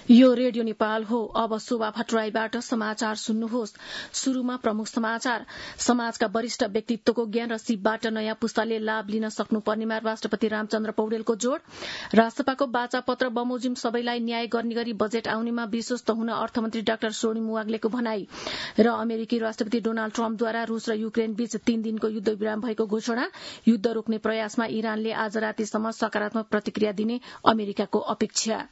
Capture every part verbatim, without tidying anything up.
यो रेडियो नेपाल हो। अब शोभा भट्टराईबाट समाचार सुन्नुहोस्। शुरूमा प्रमुख समाचार। समाजका वरिष्ठ व्यक्तित्वको ज्ञान र सिपबाट नयाँ पुस्ताले लाभ लिन सक्नुपर्नेमा राष्ट्रपति रामचन्द्र पौडेलको जोड़। राष्ट्रसभाको वाचापत्र बमोजिम सबैलाई न्याय गर्ने गरी बजेट आउनेमा विश्वस्त हुन अर्थमन्त्री डाक्टर स्वर्णिम वाग्लेको भनाई। र अमेरिकी राष्ट्रपति डोनाल्ड ट्रम्पद्वारा रूस र युक्रेन बीच तीन दिनको युद्ध विराम भएको घोषणा। युद्ध रोक्ने प्रयासमा इरानले आज रातिसम्म सकारात्मक प्रतिक्रिया दिने अमेरिकाको अपेक्षा।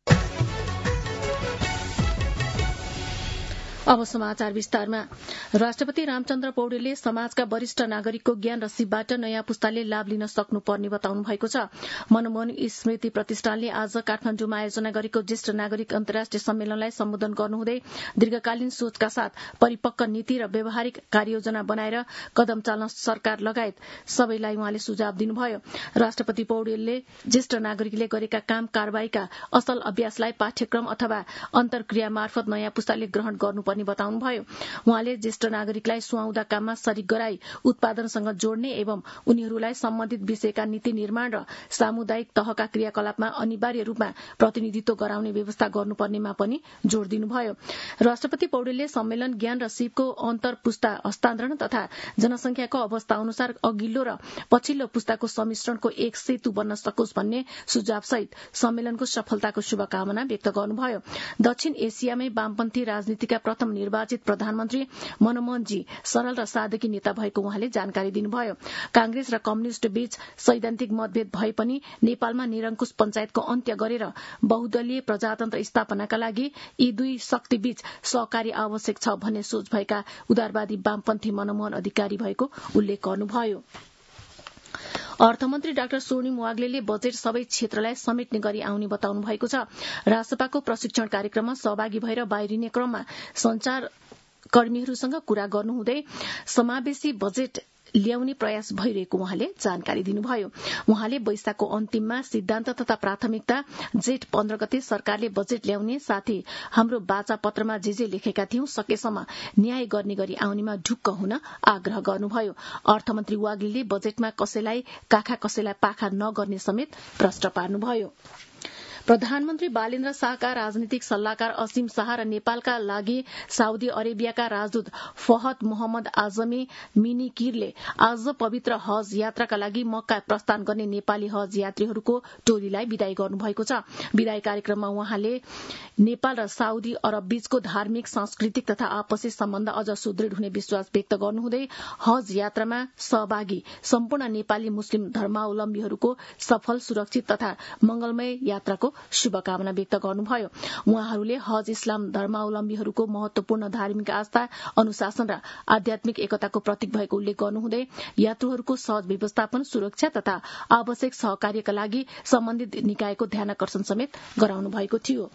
अब समाचार विस्तारमा। राष्ट्रपति रामचन्द्र पौडेलले समाजका वरिष्ठ नागरिकको ज्ञान र सिपबाट नयाँ पुस्ताले लाभ लिन सक्नुपर्ने बताउनु भएको छ। मनमोहन स्मृति प्रतिष्ठानले आज काठमाडौँमा आयोजना गरेको ज्येष्ठ नागरिक अन्तर्राष्ट्रिय सम्मेलनलाई सम्बोधन गर्नुहुँदै दीर्घकालीन सोचका साथ परिपक्व नीति र व्यावहारिक कार्ययोजना बनाएर कदम चाल्न सरकार लगायत सबैलाई उहाँले सुझाव दिनुभयो। राष्ट्रपति पौडेलले ज्येष्ठ नागरिकले गरेका काम कारबाहीका असल अभ्यासलाई पाठ्यक्रम अथवा अन्तर्क्रिया मार्फत नयाँ पुस्ताले ग्रहण गर्नुपर्ने बताउनुभयो। उहाँले ज्येष्ठ नागरिकलाई सुहाउँदा काममा सरिक गराई उत्पादनसँग जोड्ने एवं उनीहरूलाई सम्बन्धित विषयका नीति निर्माण र सामुदायिक तहका क्रियाकलापमा अनिवार्य रूपमा प्रतिनिधित्व गराउने व्यवस्था गर्नुपर्नेमा पनि जोड़ दिनुभयो। राष्ट्रपति पौडेलले सम्मेलन ज्ञान र सिपको अन्तर्पुस्ता हस्तान्तरण तथा जनसंख्याको अवस्था अनुसार अघिल्लो र पछिल्लो पुस्ताको सम्मिश्रणको एक सेतु बन्न सकोस् भन्ने सुझावसहित सम्मेलनको सफलताको शुभकामना व्यक्त गर्नुभयो। दक्षिण एसियामै वामपन्थी राजनीतिका प्रथम निर्वाचित प्रधानमन्त्री मनमोहनजी सरल र साधकी नेता भएको उहाँले जानकारी दिनुभयो। कांग्रेस र कम्युनिष्ट बीच सैद्धान्तिक मतभेद भए पनि नेपालमा निरंकुश पञ्चायतको अन्त्य गरेर बहुदलीय प्रजातन्त्र स्थापनाका लागि यी दुई शक्तिबीच सहकारी आवश्यक छ भन्ने सोच भएका उदारवादी वामपन्थी मनमोहन अधिकारी भएको उल्लेख गर्नुभयो। अर्थमन्त्री डाक्टर स्वर्णिम वाग्लेले बजेट सबै क्षेत्रलाई समेट्ने गरी आउने बताउनु भएको छ। राजसभाको प्रशिक्षण कार्यक्रममा सहभागी भएर बाहिरिने क्रममा संचार कर्मीहरूसँग कुरा गर्नुहुँदै समावेशी बजेट ल्याउने प्रयास भइरहेको उहाँले जानकारी दिनुभयो। उहाँले वैशाखको अन्तिममा सिद्धान्त तथा प्राथमिकता, जेठ पन्ध्र गते सरकारले बजेट ल्याउने साथै हाम्रो वाचा पत्रमा जे जे लेखेका थियौं सकेसम्म न्याय गर्ने गरी आउनेमा ढुक्क हुन आग्रह गर्नुभयो। अर्थमन्त्री वाग्लेले बजेटमा कसैलाई काखा कसैलाई पाखा नगर्ने समेत प्रश्न पार्नुभयो। प्रधानमन्त्री बालेन्द्र शाहका राजनीतिक सल्लाहकार असीम शाह र नेपालका लागि साउदी अरेबियाका राजदूत फहद मोहम्मद आजमी मिनिकिरले आज पवित्र हज यात्राका लागि मक्का प्रस्थान गर्ने नेपाली हज यात्रीहरूको टोलीलाई विदाई गर्नुभएको छ। विदाई कार्यक्रममा उहाँले नेपाल र साउदी अरब बीचको धार्मिक, सांस्कृतिक तथा आपसी सम्बन्ध अझ सुदृढ़ हुने विश्वास व्यक्त गर्नुहुँदै हज यात्रामा सहभागी सम्पूर्ण नेपाली मुस्लिम धर्मावलम्बीहरूको सफल, सुरक्षित तथा मंगलमय यात्राको शुभकामना व्यक्त गर्नुभयो। उहाँहरूले हज इस्लाम धर्मावलम्बीहरूको महत्वपूर्ण धार्मिक आस्था, अनुशासन र आध्यात्मिक एकताको प्रतीक भएको उल्लेख गर्नुहुँदै यात्रुहरूको सहज व्यवस्थापन, सुरक्षा तथा आवश्यक सहकार्यका लागि सम्बन्धित निकायको ध्यानाकर्षण समेत गराउनु भएको थियो।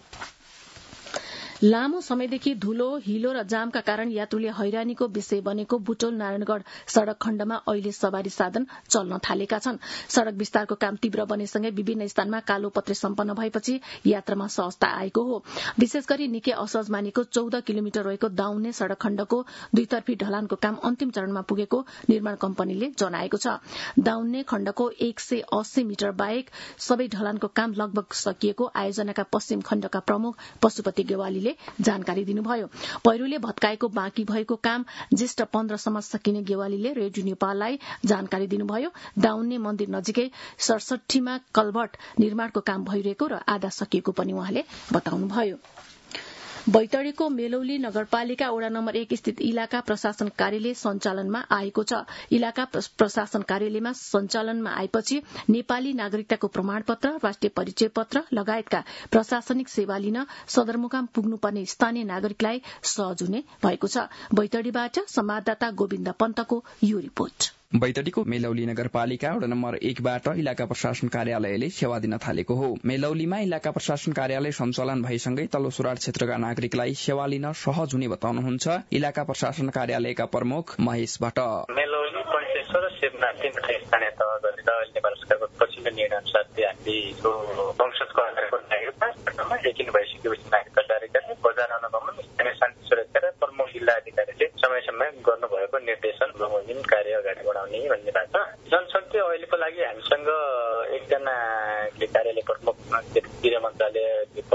लामो समयदेखि धुलो, हिलो र जामका कारण यात्रुले हैरानीको विषय बनेको बुटोल नारायणगढ़ सड़क खण्डमा अहिले सवारी साधन चल्न थालेका छन्। सड़क विस्तारको काम तीव्र बनेसँगै विभिन्न स्थानमा कालो पत्रे सम्पन्न भएपछि यात्रामा सहजता आएको हो। विशेष गरी निकै असहज मानेको चौध किलोमिटर रहेको दाउन्ने सड़क खण्डको दुईतर्फी ढलानको काम अन्तिम चरणमा पुगेको निर्माण कम्पनीले जनाएको छ। दाउन्ने खण्डको एक सय अस्सी मिटर बाहेक सबै ढलानको काम लगभग सकिएको आयोजनाका पश्चिम खण्डका प्रमुख पशुपति गेवालीले जानकारी दिनुभयो। पहिरोले भत्काएको बाँकी भएको काम ज्येष्ठ पन्ध्रसम्म सकिने गेवालीले रेडियो नेपाललाई जानकारी दिनुभयो। दाउन्ने मन्दिर नजिकै सडसठीमा कल्भर्ट निर्माणको काम भइरहेको र आधा सकिएको पनि उहाँले बताउनुभयो। बैतडीको मेलौली नगरपालिका वडा नम्बर एक स्थित इलाका प्रशासन कार्यालय सञ्चालनमा आएको छ। इलाका प्रशासन कार्यालयमा सञ्चालनमा आएपछि नेपाली नागरिकताको प्रमाणपत्र, राष्ट्रिय परिचय पत्र लगायतका प्रशासनिक सेवा लिन सदरमुकाम पुग्नुपर्ने स्थानीय नागरिकलाई सहज हुने भएको छ। बैतडीबाट संवाददाता गोविन्द पन्तको यो रिपोर्ट। बैतडीको मेलौली नगरपालिका वडा नम्बर एकबाट इलाका प्रशासन कार्यालयले सेवा दिन थालेको हो। मेलौलीमा इलाका प्रशासन कार्यालय सञ्चालन भएसँगै तल्लो सुराट क्षेत्रका नागरिकलाई सेवा लिन सहज हुने बताउनुहुन्छ इलाका प्रशासन कार्यालयका प्रमुख महेश भट्ट। मेलौली, पञ्चेश्वर र शिवनाथ तीनवटा स्थानीय तह गरेर नेपाल सरकारको पछिल्लो निर्णय अनुसार हामीले वंशजको आधारको नागरिकता एकिन भइसकेपछि नागरिकता जारी गर्ने, बजार अनुगमन, स्थानीय शान्ति सुरक्षा र प्रमुख जिल्ला अधिकारीले समय समय गर्नुभएको निर्देशन बमोजिम कार्य अगाडि बढाउने भन्ने बात छ। जनशक्ति अहिलेको लागि हामीसँग एकजना कार्यालय प्रमुख गृह मन्त्रालय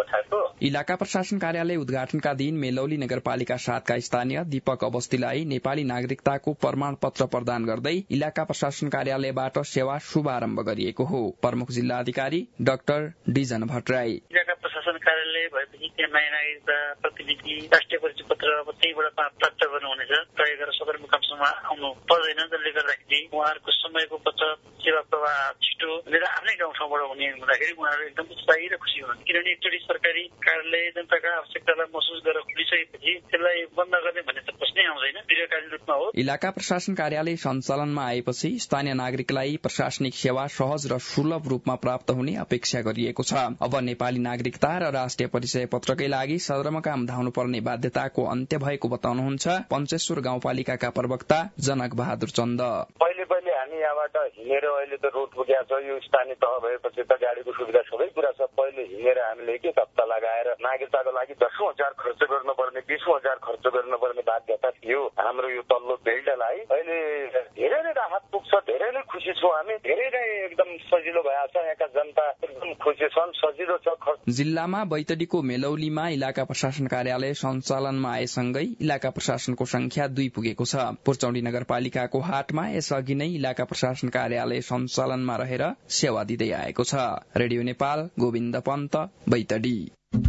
कोठाको। इलाका प्रशासन कार्यालय उद्घाटनका दिन मेलौली नगरपालिका सातका स्थानीय दीपक अवस्थीलाई नेपाली नागरिकताको प्रमाण पत्र प्रदान गर्दै इलाका प्रशासन कार्यालयबाट सेवा शुभारम्भ गरिएको हो। प्रमुख जिल्ला अधिकारी डाक्टर डिजन भट्टराई इलाका प्रशासन कार्यालय भएपछि त्यहाँ नयाँ नागरिकता प्रतिनिधि राष्ट्रिय परिचय पत्र अब त्यहीबाट प्राप्त गर्नुहुनेछ। तय गरेर सदरमुकामसम्म आउनु पर्दैन, जसले गर्दाखेरि उहाँहरूको समयको बचत, सेवा प्रवाह छिटो लिएर आफ्नै गाउँठाउँबाट हुने हुँदाखेरि उहाँहरू एकदम उत्साही र खुसी हुनुहुन्छ। किनभने एकचोटि सरकारी कार्यालय जनताका आवश्यकतालाई महसुस गरेर खुलिसकेपछि त्यसलाई बन्द गर्ने भन्ने त प्रश्नै आउँदैन, दीर्घकालीन रूपमा हो। इलाका प्रशासन कार्यालय सञ्चालनमा आएपछि स्थानीय नागरिकलाई प्रशासनिक सेवा सहज र सुलभ रूपमा प्राप्त हुने अपेक्षा गरिएको छ। अब नेपाली नागरिकता र राष्ट्रिय परिचय पत्रकै लागि सदरमुकाम धाउनुपर्ने बाध्यताको अन्त्य भएको बताउनुहुन्छ पञ्चेश्वर गाउँपालिकाका प्रवक्ता जनक बहादुर चन्द। पहिले पहिले हामी यहाँबाट हिँडेर अहिले त रोड पुगेको छ, यो स्थानीय तह भएपछि त गाडीको सुविधा सबै कुरा छ। पहिले हिँडेर हामीले एक एक हप्ता लगाएर नागरिकताको लागि दसौँ हजार खर्च गर्नुपर्ने, बिसौँ हजार खर्च गर्नुपर्ने बाध्यता थियो हाम्रो यो तल्लो बेल्टलाई। अहिले धेरै नै राहत पुग्छ, धेरै नै खुसी छौँ हामी, धेरै नै एकदम सजिलो भएको छ। यहाँका जनता एकदम खुसी छन्, सजिलो छ। जिल्लामा बैतडीको मेलौलीमा इलाका प्रशासन कार्यालय सञ्चालनमा आएसँगै इलाका प्रशासनको संख्या दुई पुगेको छ। पुर्चौडी नगरपालिकाको हाटमा यसअघि नै इलाका प्रशासन कार्यालय सञ्चालनमा रहेर सेवा दिँदै आएको छ। रेडियो नेपाल, गोविन्द पन्त, बैतडी।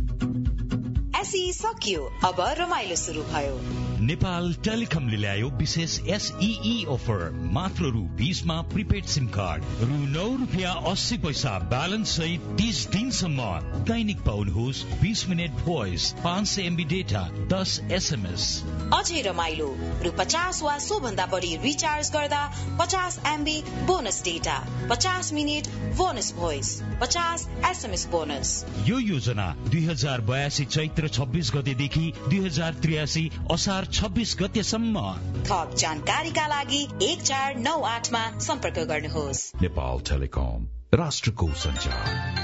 एसई सकियो, अब रमाइलो शुरू भयो। नेपाल टेलिकमले ल्यायो विशेष एसईई अफर। मात्र रु बीसमा प्रिपेड सिम कार्ड, रु नौ रुपियाँ अस्सी पैसा ब्यालेन्स सहित तीस दिनसम्म दैनिक पाउनुहोस् बीस मिनट भोइस, पाँच सय एमबी डेटा, दस एसएमएस। अझै रमाइलो, रु पचास वा सो भन्दा बढी रिचार्ज गर्दा पचास एमबी बोनस डेटा, पचास मिनट बोनस भोइस, पचास एसएमएस बोनस। यो योजना दुई हजार बयासी चैत्र छब्बीस गतेदेखि दुई हजार त्रियासी असार छब्बीस गतेसम्म। थप जानकारीका लागि एक चार नौ आठमा सम्पर्क गर्नुहोस्। नेपाल टेलिकम, राष्ट्रको सञ्चार।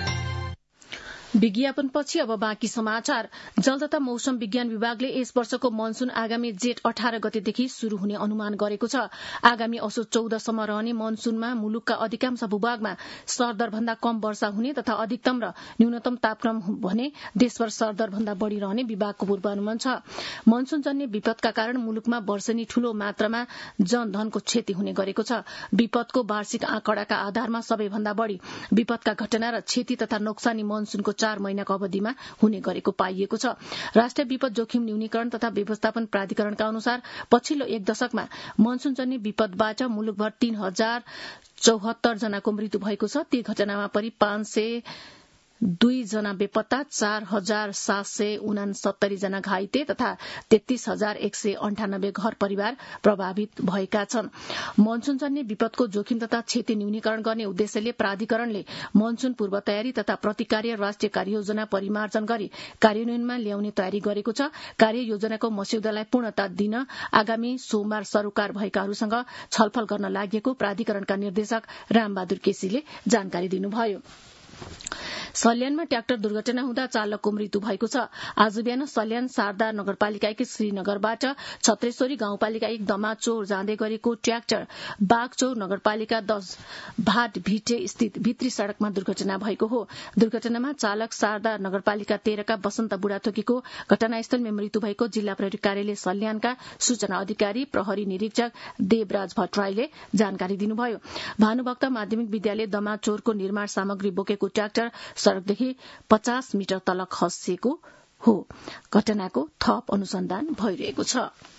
विज्ञापनपछि अब बाँकी समाचार। जल तथा मौसम विज्ञान विभागले यस वर्षको मनसून आगामी जेठ अठार गतेदेखि शुरू हुने अनुमान गरेको छ। आगामी असोज चौधसम्म रहने मनसूनमा मुलुकका अधिकांश भूभागमा सरदर भन्दा कम वर्षा हुने तथा अधिकतम र न्यूनतम तापक्रम भने देशभर सरदर भन्दा बढ़ी रहने विभागको पूर्वानुमान छ। मनसूनजन्य विपदका कारण मुलुकमा वर्षेनी ठूलो मात्रामा जनधनको क्षति हुने गरेको छ। विपदको वार्षिक आँकडाका आधारमा सबैभन्दा बढ़ी विपदका घटना र क्षति तथा नोक्सानी मनसूनको चार महिनाको अवधिमा हुने गरेको पाइएको छ। राष्ट्रिय विपद जोखिम न्यूनीकरण तथा व्यवस्थापन प्राधिकरणका अनुसार पछिल्लो एक दशकमा मनसूनजन्य विपदबाट मुलुकभर तीन हजार चौहत्तर जनाको मृत्यु भएको छ। ती घटनामा परि पाँच सय दुई जना बेपत्ता, चार हजार सात सय उनासत्तरी जना घाइते तथा तेत्तीस हजार एक सय अन्ठानब्बे घर परिवार प्रभावित भएका छन्। मनसूनजन्य विपदको जोखिम तथा क्षति न्यूनीकरण गर्ने उद्देश्यले प्राधिकरणले मनसून पूर्व तयारी तथा प्रतिकार्य राष्ट्रिय कार्ययोजना परिमार्जन गरी कार्यान्वयनमा ल्याउने तयारी गरेको छ। कार्ययोजनाको मस्यौदालाई पूर्णता दिन आगामी सोमबार सरोकार भएकाहरूसँग छलफल गर्न लागि प्राधिकरणका निर्देशक रामबहादुर केसीले जानकारी दिनुभयो। सल्यानमा ट्र्याक्टर दुर्घटना हुँदा चालकको मृत्यु भएको छ। आज बिहान सल्यान शारदा नगरपालिका एक श्रीनगरबाट छत्रेश्वरी गाउँपालिका एक दमाचौर जाँदै गरेको ट्र्याक्टर बागचौर नगरपालिका दश भाट भिटे स्थित भित्री सड़कमा दुर्घटना भएको हो। दुर्घटनामा चालक शारदा नगरपालिका तेह्रका वसन्त बुढाथोकीको घटनास्थलमा मृत्यु भएको जिल्ला प्रहरी कार्यालय सल्यानका सूचना अधिकारी प्रहरी निरीक्षक देवराज भट्टराईले जानकारी दिनुभयो। भानुभक्त माध्यमिक विद्यालय दमाचौरको निर्माण सामग्री बोकेको ट्र्याक्टर सड़कदेखि पचास मिटर तल खसेको हो। घटनाको थप अनुसन्धान भइरहेको छ।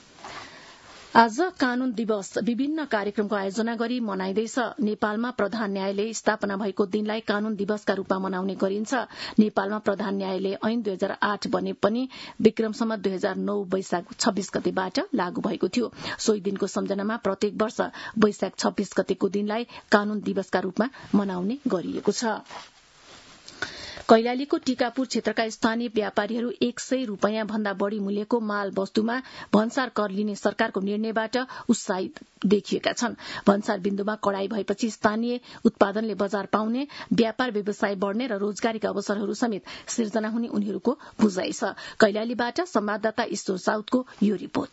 आज कानून दिवस विभिन्न कार्यक्रमको आयोजना गरी मनाइँदैछ। नेपालमा प्रधान न्यायालय स्थापना भएको दिनलाई कानून दिवसका रूपमा मनाउने गरिन्छ। नेपालमा प्रधान न्यायालय ऐन दुई हजार आठ बने पनि विक्रमसम्म दुई हजार नौ वैशाख छब्बीस गतेबाट लागू भएको थियो। सोही दिनको सम्झनामा प्रत्येक वर्ष वैशाख छब्बीस गतेको दिनलाई कानून दिवसका रूपमा मनाउने गरिएको छ। कैलालीको टीकापुर क्षेत्रका स्थानीय व्यापारीहरू एक सय रूपियाँ भन्दा बढ़ी मूल्यको माल वस्तुमा भन्सार कर लिने सरकारको निर्णयबाट उत्साहित देखिएका छन्। भन्सार बिन्दुमा कड़ाई भएपछि स्थानीय उत्पादनले बजार पाउने, व्यापार व्यवसाय बढ़ने र रोजगारीका अवसरहरू समेत सिर्जना हुने उनीहरूको बुझाइ छ। कैलालीबाट संवाददाता ईश्वर साउदको यो रिपोर्ट।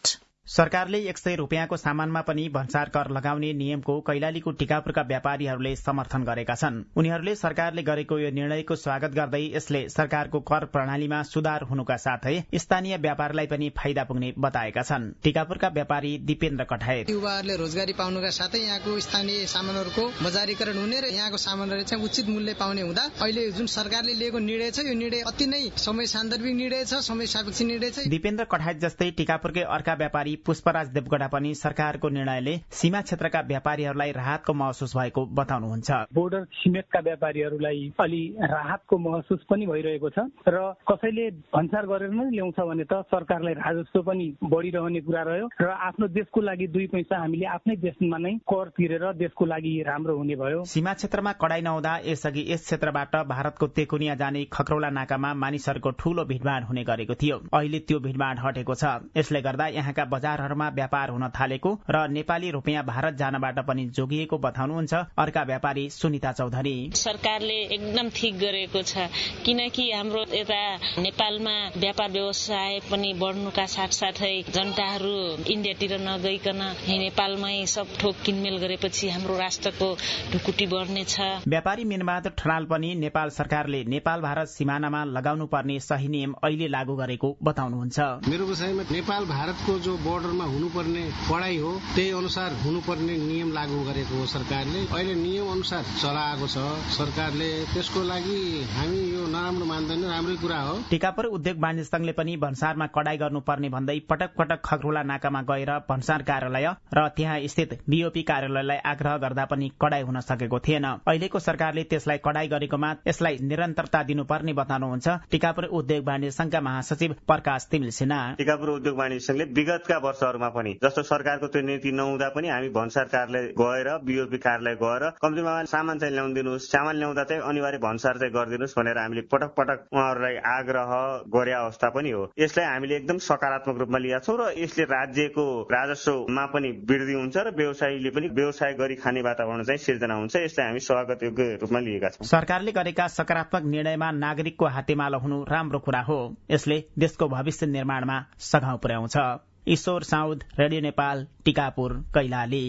सरकारले एक सय रुपियाँको सामानमा पनि भन्सार कर लगाउने नियमको कैलालीको टिकापुरका व्यापारीहरूले समर्थन गरेका छन्। उनीहरूले सरकारले गरेको यो निर्णयको स्वागत गर्दै यसले सरकारको कर प्रणालीमा सुधार हुनुका साथै स्थानीय व्यापारलाई पनि फाइदा पुग्ने बताएका छन्। टिकापुरका व्यापारी दिपेन्द्र कठायत युवाहरूले रोजगारी पाउनुका साथै यहाँको स्थानीय सामानहरूको बजारीकरण हुने र यहाँको सामानहरू चाहिँ उचित मूल्य पाउने हुँदा अहिले जुन सरकारले लिएको निर्णय छ यो निर्णय अति नै समय सान्दर्भिक निर्णय छ, समय सापेक्ष निर्णय छ। दिपेन्द्र कठायत जस्तै टिकापुरकै अर्का व्यापारी पुष्पराज देवगडा पनि सरकारको निर्णयले सीमा क्षेत्रका व्यापारीहरूलाई राहतको महसुस भएको बताउनुहुन्छ। बोर्डर छिमेकका व्यापारीहरूलाई अलि राहतको महसुस पनि भइरहेको छ र कसैले भन्सार गरेर नै ल्याउँछ भने त सरकारलाई राजस्व पनि बढिरहने कुरा रह्यो र आफ्नो देशको लागि दुई पैसा हामीले आफ्नै देशमा नै कर तिरेर देशको लागि राम्रो हुने भयो। सीमा क्षेत्रमा कडाई नहुँदा यसअघि यस क्षेत्रबाट भारतको तेकुनिया जाने खक्रौला नाकामा मानिसहरूको ठूलो भिडभाड हुने गरेको थियो। अहिले त्यो भिडभाड हटेको छ। यसले गर्दा यहाँका बजारहरूमा व्यापार हुन थालेको र नेपाली रुपियाँ भारत जानबाट पनि जोगिएको बताउनुहुन्छ अर्का व्यापारी सुनिता चौधरी। सरकारले एकदम ठिक गरेको छ, किनकि हाम्रो यता नेपालमा व्यापार व्यवसाय पनि बढ्नुका साथसाथै जनताहरू इन्डियातिर नगइकन नेपालमै सब थोक किनमेल गरेपछि हाम्रो राष्ट्रको ढुकुटी बढ्नेछ। व्यापारी मीनबहादुर ठनाल पनि नेपाल सरकारले नेपाल भारत सिमानामा लगाउनु पर्ने सही नियम अहिले लागू गरेको बताउनुहुन्छ। मेरो विषयमा नेपाल भारतको जो बोर्डरमा हुनुपर्ने पढाइ हो त्यही अनुसार हुनुपर्ने नियम लागू गरेको हो सरकारले। अहिले नियम अनुसार चलाएको छ सरकारले, त्यसको लागि हामी यो नराम्रो मान्दैनौँ, राम्रै कुरा हो। टिकापुर उद्योग वाणिज्य संघले पनि भन्सारमा कडाई गर्नुपर्ने भन्दै पटक पटक खगरुला नाकामा गएर भन्सार कार्यालय र त्यहाँ स्थित बीओपी कार्यालयलाई आग्रह गर्दा पनि कडाई हुन सकेको थिएन। अहिलेको सरकारले त्यसलाई कडाई गरेकोमा यसलाई निरन्तरता दिनुपर्ने बताउनुहुन्छ टिकापुर उद्योग वाणिज्य संघका महासचिव प्रकाश तिमिल सिन्हा। टिकापुर उद्योग वाणिज्य संघले विगतका वर्षहरूमा पनि जस्तो सरकारको त्यो नीति नहुँदा पनि हामी भन्सार कार्यालय गएर बीओपी कार्यालय गएर कम्तीमा सामान चाहिँ ल्याउदिनुहोस्, सामान ल्याउँदा चाहिँ अनिवार्य भन्सार चाहिँ गरिदिनुहोस् भनेर हामीले पटक पटक उहाँहरूलाई आग्रह गरे अवस्था पनि हो। यसलाई हामीले एकदम सकारात्मक रूपमा लिएका छौँ र यसले राज्यको राजस्वमा पनि वृद्धि हुन्छ र व्यवसायीले पनि व्यवसाय गरी खाने वातावरण चाहिँ सिर्जना हुन्छ। यसलाई हामी स्वागत योग्य रूपमा लिएका छौँ। सरकारले गरेका सकारात्मक निर्णयमा नागरिकको हातेमालो हुनु राम्रो कुरा हो। यसले देशको भविष्य निर्माणमा सघाउ पुर्याउँछ। ईश्वर साउद, रेडियो नेपाल, टिकापुर, कैलाली।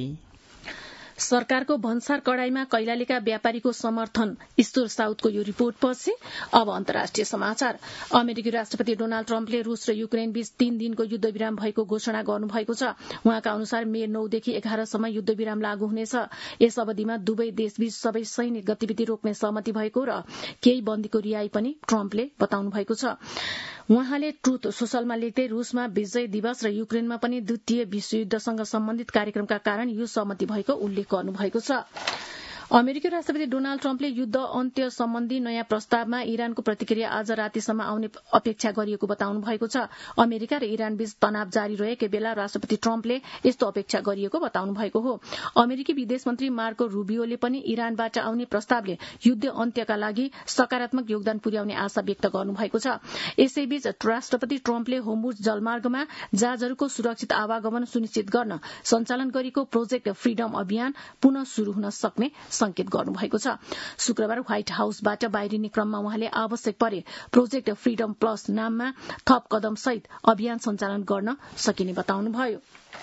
सरकारको भन्सार कडाईमा कैलालीका व्यापारीको समर्थन। ईश्वर साउदको यो रिपोर्ट पछि अब अन्तर्राष्ट्रिय समाचार। अमेरिकी राष्ट्रपति डोनाल्ड ट्रम्पले रूस र युक्रेन बीच तीन दिनको युद्ध विराम भएको घोषणा गर्नुभएको छ। उहाँका अनुसार मे नौदेखि एघारसम्म युद्ध विराम लागू हुनेछ। यस अवधिमा दुवै देशबीच सबै सैनिक गतिविधि रोक्ने सहमति भएको र केही बन्दीको रिहाई पनि ट्रम्पले बताउनु भएको छ। उहाँले ट्रुथ सोशलमा लेख्दै रूसमा विजय दिवस र युक्रेनमा पनि द्वितीय विश्वयुद्धसँग सम्बन्धित कार्यक्रमका कारण यो सहमति भएको उल्लेख गर्नुभएको छ। अमेरिकी राष्ट्रपति डोनाल्ड ट्रम्पले युद्ध अन्त्य सम्बन्धी नयाँ प्रस्तावमा इरानको प्रतिक्रिया आज रातिसम्म आउने अपेक्षा गरिएको बताउनु भएको छ। अमेरिका र इरान बीच तनाव जारी रहेकै बेला राष्ट्रपति ट्रम्पले यस्तो अपेक्षा गरिएको बताउनु भएको हो। अमेरिकी विदेश मन्त्री मार्को रूबियोले पनि इरानबाट आउने प्रस्तावले युद्ध अन्त्यका लागि सकारात्मक योगदान पुर्याउने आशा व्यक्त गर्नुभएको छ। यसैबीच राष्ट्रपति ट्रम्पले होर्मुज जलमार्गमा जहाजहरूको सुरक्षित आवागमन सुनिश्चित गर्न सञ्चालन गरेको प्रोजेक्ट फ्रीडम अभियान पुनः शुरू हुन सक्ने संकेत गर्नुभएको छ। शुक्रबार व्हाइट हाउसबाट बाहिरिने क्रममा उहाँले आवश्यक परे प्रोजेक्ट फ्रीडम प्लस नाममा थप कदम सहित अभियान सञ्चालन गर्न सकिने बताउनुभयो।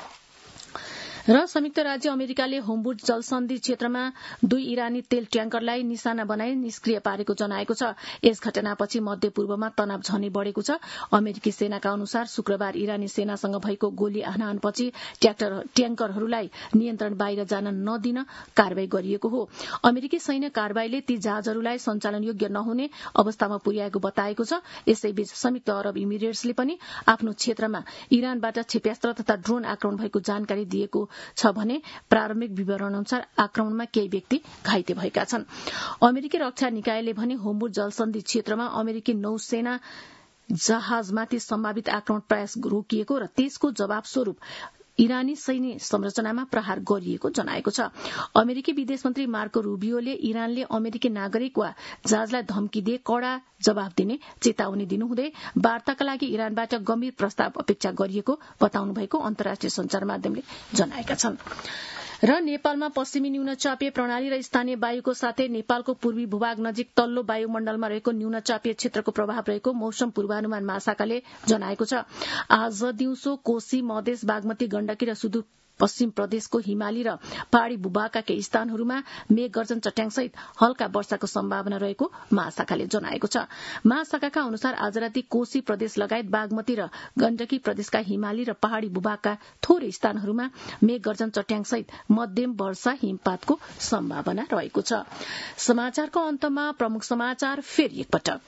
र संयुक्त राज्य अमेरिकाले होर्मुज जलसन्धि क्षेत्रमा दुई इरानी तेल ट्याङ्करलाई निशाना बनाई निष्क्रिय पारेको जनाएको छ। यस घटनापछि मध्यपूर्वमा तनाव झनै बढ़ेको छ। अमेरिकी सेनाका अनुसार शुक्रबार इरानी सेनासँग भएको गोली हानाहानपछि ट्याङ्करहरूलाई नियन्त्रण बाहिर जान नदिन कारवाही गरिएको हो। अमेरिकी सैन्य कारवाहीले ती जहाजहरूलाई सञ्चालन योग्य नहुने अवस्थामा पुर्याएको बताएको छ। यसैबीच संयुक्त अरब इमिरेट्सले पनि आफ्नो क्षेत्रमा इरानबाट क्षेप्यास्त्र तथा ड्रोन आक्रमण भएको जानकारी दिएको छ भने प्रारम्भिक विवरण अनुसार आक्रमणमा केही व्यक्ति घाइते भएका छन्। अमेरिकी रक्षा निकायले भने होर्मुज जलसन्धि क्षेत्रमा अमेरिकी नौसेना जहाजमाथि सम्भावित आक्रमण प्रयास रोकिएको र त्यसको जवाब स्वरूप इरानी सैन्य संरचनामा प्रहार गरिएको जनाएको छ। अमेरिकी विदेश मन्त्री मार्को रूबियोले इरानले अमेरिकी नागरिक वा जहाजलाई धम्की दिए कड़ा जवाब दिने चेतावनी दिनुहुँदै वार्ताका लागि इरानबाट गम्भीर प्रस्ताव अपेक्षा गरिएको बताउनु भएको अन्तर्राष्ट्रिय संचार माध्यमले जनाएका छन्। र नेपालमा पश्चिमी न्यूनचापीय प्रणाली र स्थानीय वायुको साथै नेपालको पूर्वी भूभाग नजिक तल्लो वायुमण्डलमा रहेको न्यूनचापीय क्षेत्रको प्रभाव रहेको मौसम पूर्वानुमान महाशाखाले जनाएको छ। आज दिउँसो कोशी, मधेस, बागमती, गण्डकी र सुदूर पश्चिम प्रदेशको हिमाली र पहाड़ी भूभागका केही स्थानहरूमा मेघ गर्जन चट्याङसहित हल्का वर्षाको सम्भावना रहेको महाशाखाले जनाएको छ। महाशाखाका अनुसार आज राति कोशी प्रदेश लगायत बागमती र गण्डकी प्रदेशका हिमाली र पहाड़ी भूभागका थोरै स्थानहरूमा मेघ गर्जन चट्याङसहित मध्यम वर्षा हिमपातको सम्भावना रहेको छ। समाचारको अन्तमा प्रमुख समाचार फेरि एकपटक।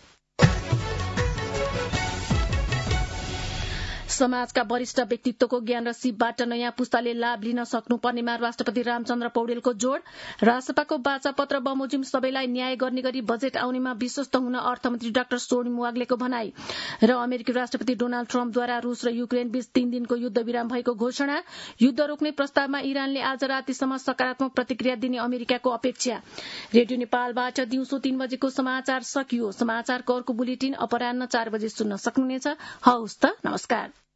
समाजका वरिष्ठ व्यक्तित्वको ज्ञान र सिपबाट नयाँ पुस्ताले लाभ लिन सक्नुपर्नेमा राष्ट्रपति रामचन्द्र पौडेलको जोड़। रासपाको बाचापत्र बमोजिम सबैलाई न्याय गर्ने गरी बजेट आउनेमा विश्वस्त हुन अर्थमन्त्री डाक्टर सोनिम वाग्लेको भनाई। र अमेरिकी राष्ट्रपति डोनाल्ड ट्रम्पद्वारा रूस र युक्रेन बीच तीन दिनको युद्ध विराम भएको घोषणा। युद्ध रोक्ने प्रस्तावमा इरानले आज रातिसम्म सकारात्मक प्रतिक्रिया दिने अमेरिकाको अपेक्षा। रेडियो नेपालबाट दिउँसो तीन बजेको समाचार सकियो। समाचारको अर्को बुलेटिन अपराह्न चार बजे सुन्न सक्नुहुनेछ। हवस् त, नमस्कार।